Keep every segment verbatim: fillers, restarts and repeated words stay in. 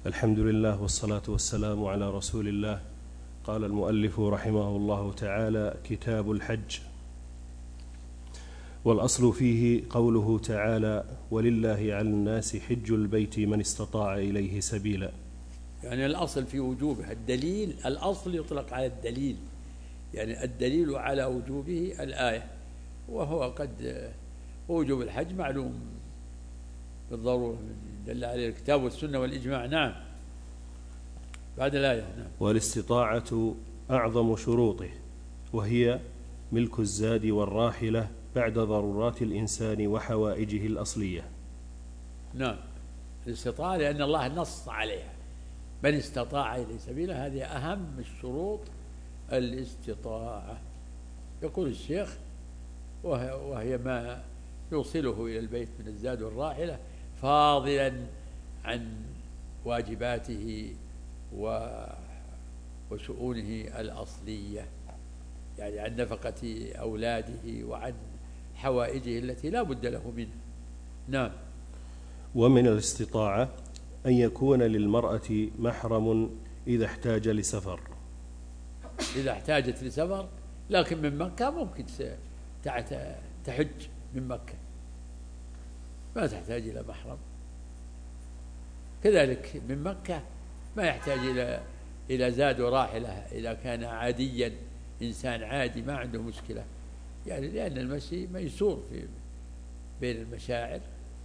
الحمد لله والصلاة والسلام على رسول الله. قال المؤلف رحمه الله تعالى: كتاب الحج. والأصل فيه قوله تعالى: ولله على الناس حج البيت من استطاع إليه سبيلا. يعني الأصل في وجوبه الدليل، الأصل يطلق على الدليل، يعني الدليل على وجوبه الآية، وهو قد وجوب الحج معلوم بالضرورة دل عليه الكتاب والسنة والإجماع. نعم. بعد الآية. نعم. والاستطاعة أعظم شروطه، وهي ملك الزاد والراحلة بعد ضرورات الإنسان وحوائجه الأصلية. نعم، الاستطاعة لأن الله نص عليها، من استطاع إليه سبيلا، هذه أهم الشروط الاستطاعة. يقول الشيخ: وهي ما يوصله إلى البيت من الزاد والراحلة فاضلا عن واجباته وشؤونه الأصلية، يعني عن نفقة أولاده وعن حوائجه التي لا بد له منها. نعم. ومن الاستطاعة أن يكون للمرأة محرم إذا احتاج لسفر. إذا احتاجت لسفر، لكن من مكة ممكن تحج من مكة، ما تحتاج إلى محرم. كذلك من مكة ما يحتاج إلى إلى زاد وراحلة إذا كان عاديا، إنسان عادي ما عنده مشكلة، يعني لأن المشي ميسور في بين المشاعر.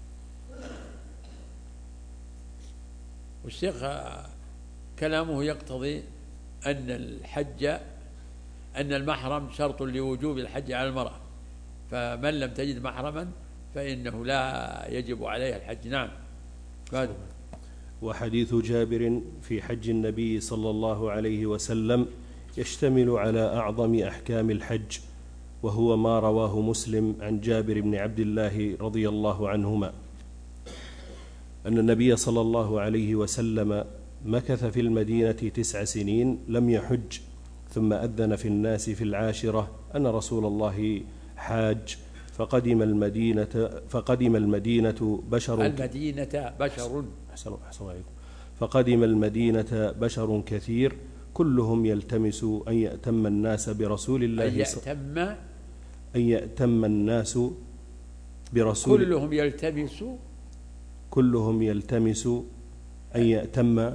والشيخ كلامه يقتضي أن الحج أن المحرم شرط لوجوب الحج على المرأة، فمن لم تجد محرما فإنه لا يجب عليها الحج. نعم. بعد. وحديث جابر في حج النبي صلى الله عليه وسلم يشتمل على أعظم أحكام الحج، وهو ما رواه مسلم عن جابر بن عبد الله رضي الله عنهما أن النبي صلى الله عليه وسلم مكث في المدينة تسع سنين لم يحج، ثم أذن في الناس في العاشرة أن رسول الله حاج، فقدم المدينة فقدم المدينة بشر المدينة بشر أحسن أحسن عليكم فقدم المدينة بشر كثير كلهم يلتمس أن يأتم الناس برسول الله أن يأتم أن يأتم الناس برسول كلهم يلتمس كلهم يلتمس أن يأتم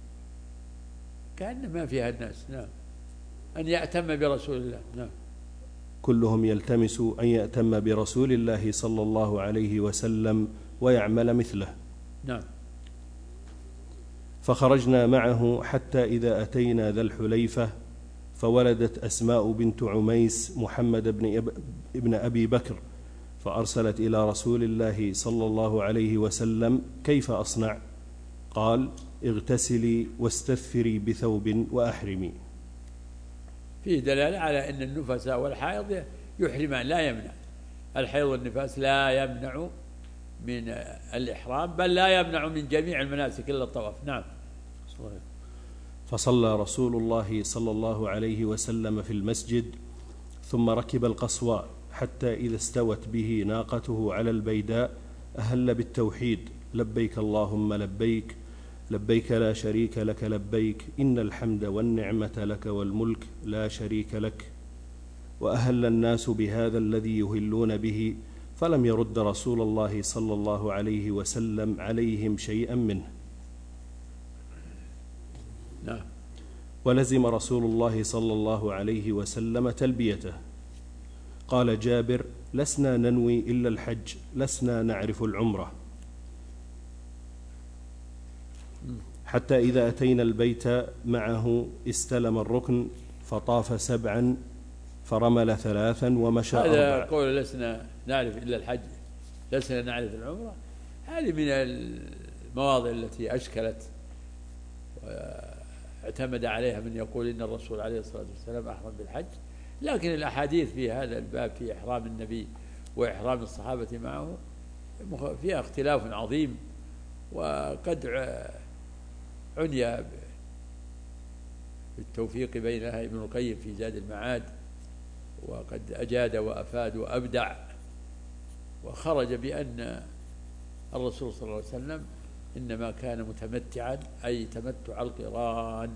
كأن ما فيها الناس. نعم. أن يأتم برسول الله. نعم. كلهم يلتمس أن يأتم برسول الله صلى الله عليه وسلم ويعمل مثله. نعم. فخرجنا معه حتى إذا أتينا ذا الحليفة، فولدت أسماء بنت عميس محمد بن ابن أبي بكر، فأرسلت إلى رسول الله صلى الله عليه وسلم: كيف أصنع؟ قال: اغتسلي واستثفري بثوب وأحرمي. فيه دلالة على أن النفساء والحائض يحرمان، لا يمنع. الحيض والنفاس لا يمنع من الإحرام، بل لا يمنع من جميع المناسك إلا الطواف. نعم. فصلى رسول الله صلى الله عليه وسلم في المسجد، ثم ركب القصواء حتى إذا استوت به ناقته على البيداء أهل بالتوحيد: لبيك اللهم لبيك، لبيك لا شريك لك لبيك، إن الحمد والنعمة لك والملك لا شريك لك. وأهل الناس بهذا الذي يهلون به، فلم يرد رسول الله صلى الله عليه وسلم عليهم شيئا منه. نعم. ولزم رسول الله صلى الله عليه وسلم تلبيته. قال جابر: لسنا ننوي إلا الحج، لسنا نعرف العمرة. حتى إذا أتينا البيت معه استلم الركن، فطاف سبعا، فرمل ثلاثا، ومشى أربعا. هذا قول لسنا نعرف إلا الحج، لسنا نعرف العمرة، هذه من المواضع التي أشكلت واعتمد عليها من يقول إن الرسول عليه الصلاة والسلام أحرم بالحج. لكن الأحاديث في هذا الباب في إحرام النبي وإحرام الصحابة معه فيها اختلاف عظيم، وقد عني بالتوفيق بينها ابن القيم في زاد المعاد، وقد أجاد وأفاد وأبدع، وخرج بأن الرسول صلى الله عليه وسلم إنما كان متمتعا، أي تمتع القران،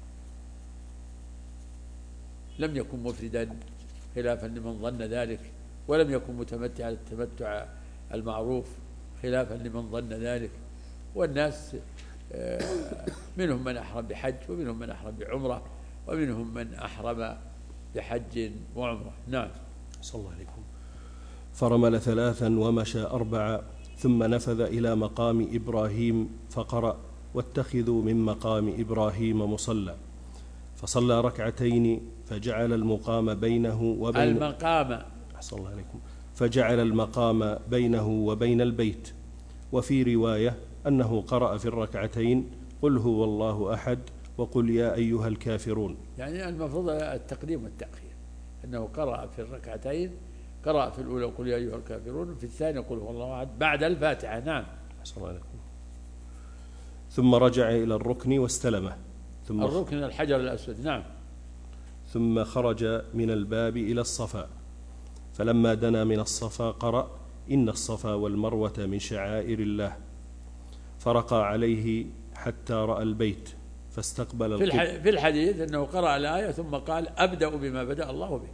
لم يكن مفردا خلافا لمن ظن ذلك، ولم يكن متمتعا التمتع المعروف خلافا لمن ظن ذلك. والناس منهم من أحرم بحج، ومنهم من أحرم بعمرة، ومنهم من أحرم بحج وعمرة. نعم. صلى الله عليكم. فرمل ثلاثا ومشى أربعة، ثم نفذ إلى مقام إبراهيم فقرأ: واتخذوا من مقام إبراهيم مصلى، فصلى ركعتين فجعل المقام بينه وبين المقام أحسن الله عليكم فجعل المقام بينه وبين البيت. وفي رواية أنه قرأ في الركعتين: قل هو الله أحد وقل يا أيها الكافرون. يعني المفروض التقديم والتأخير، أنه قرأ في الركعتين، قرأ في الأولى قل يا أيها الكافرون، وفي الثانية قل هو الله أحد بعد الفاتحة. نعم. أحسن الله عليكم. ثم رجع إلى الركن واستلمه، ثم الركن الحجر الأسود. نعم. ثم خرج من الباب إلى الصفا، فلما دنا من الصفا قرأ: إن الصفا والمروة من شعائر الله، فرقى عليه حتى رأى البيت فاستقبل القبلة. في الحديث أنه قرأ الآية ثم قال: أبدأ بما بدأ الله به.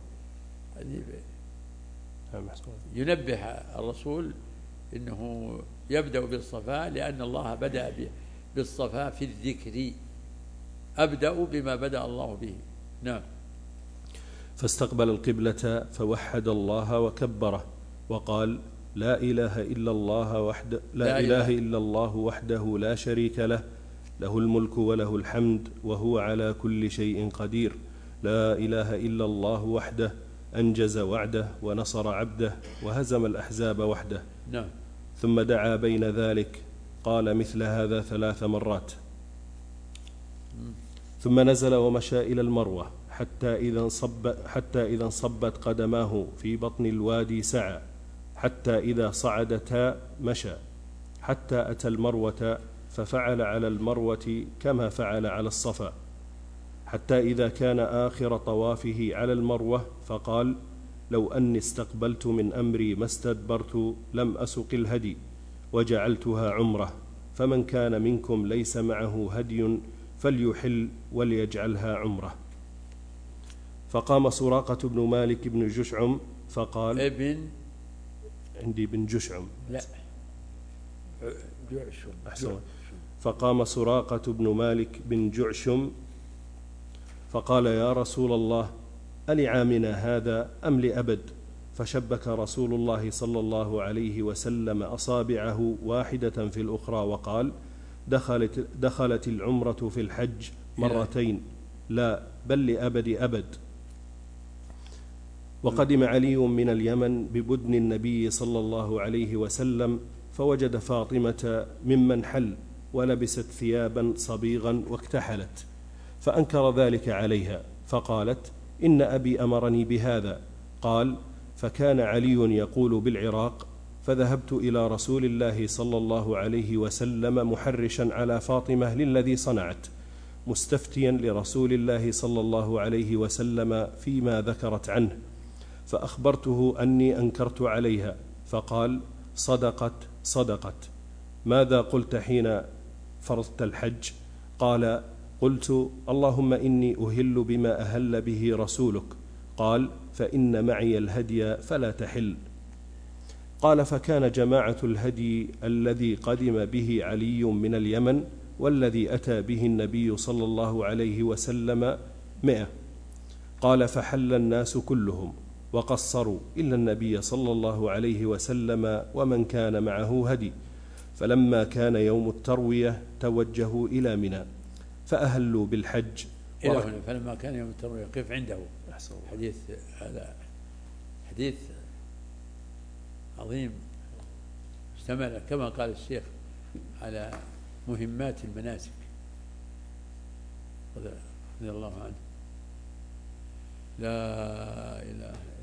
ينبه الرسول إنه يبدأ بالصفا لأن الله بدأ بالصفا في الذكر، أبدأ بما بدأ الله به. نعم. فاستقبل القبلة فوحد الله وكبره وقال: لا إله إلا الله وحده لا, لا إله إلا الله وحده لا شريك له، له الملك وله الحمد وهو على كل شيء قدير، لا إله إلا الله وحده أنجز وعده ونصر عبده وهزم الأحزاب وحده. نعم. ثم دعا بين ذلك، قال مثل هذا ثلاث مرات، ثم نزل ومشى إلى المروة حتى إذا انصب حتى إذا انصبت قدماه في بطن الوادي سعى، حتى إذا صعدتا مشى، حتى أتى المروة ففعل على المروة كما فعل على الصفا، حتى إذا كان آخر طوافه على المروة فقال: لو أني استقبلت من أمري ما استدبرت لم أسق الهدي وجعلتها عمرة، فمن كان منكم ليس معه هدي فليحل وليجعلها عمرة. فقام سراقة بن مالك بن جشعم فقال: ابن عندي بن جشعم لا جعشم. أحسن. فقام سراقة بن مالك بن جعشم فقال: يا رسول الله، ألعامنا هذا أم لأبد؟ فشبك رسول الله صلى الله عليه وسلم أصابعه واحدة في الأخرى وقال: دخلت, دخلت العمرة في الحج مرتين، لا بل لأبد أبد. وقدم علي من اليمن ببدن النبي صلى الله عليه وسلم، فوجد فاطمة ممن حل ولبست ثيابا صبيغا واكتحلت، فأنكر ذلك عليها، فقالت: إن أبي أمرني بهذا. قال: فكان علي يقول بالعراق، فذهبت إلى رسول الله صلى الله عليه وسلم محرشا على فاطمة للذي صنعت، مستفتيا لرسول الله صلى الله عليه وسلم فيما ذكرت عنه، فأخبرته أني أنكرت عليها، فقال: صدقت صدقت. ماذا قلت حين فرضت الحج؟ قال: قلت: اللهم إني أهل بما أهل به رسولك. قال: فإن معي الهدي فلا تحل. قال: فكان جماعة الهدي الذي قدم به علي من اليمن والذي أتى به النبي صلى الله عليه وسلم مئة. قال: فحل الناس كلهم وقصروا إلا النبي صلى الله عليه وسلم ومن كان معه هدي. فلما كان يوم التروية توجهوا إلى منى فأهلوا بالحج. إلى هنا فلما كان يوم التروية قف عنده. حديث هذا حديث عظيم، اشتمل كما قال الشيخ على مهمات المناسك رضي الله عنه. لا إله إلا الله.